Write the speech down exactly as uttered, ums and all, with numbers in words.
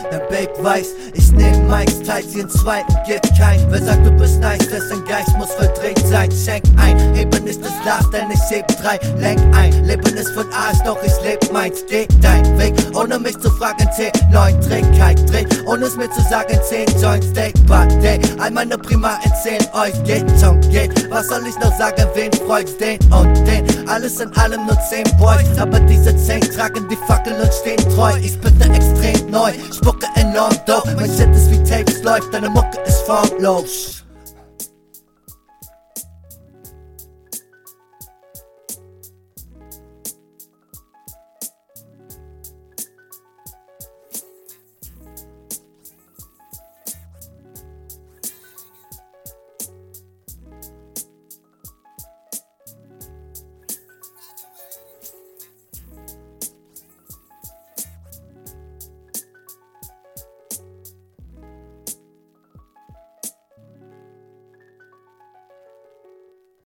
dein Babe weiß, ich nehm Mikes, teils sie in zwei und gib kein. Wer sagt du bist nice, dessen Geist muss verdreht sein. Schenk ein, Heben ist das Love, denn ich heb drei. Lenk ein, Leben ist von Arsch, doch ich leb meins. Geh dein Weg, ohne mich zu fragen, zehn, neun, Trägheit, Dreh, ohne es mir zu sagen, zehn Joints, Day by Day. All meine Prima erzählen euch, geht zum geht. Was soll ich noch sagen, wen freut's, den und den? Alles in allem nur zehn Boys, aber diese zehn tragen die Fackel und stehen treu. Ich spitte extrem neu, spucke enorm dope. Mein Shit ist wie Tapes läuft, deine Mucke ist formlos.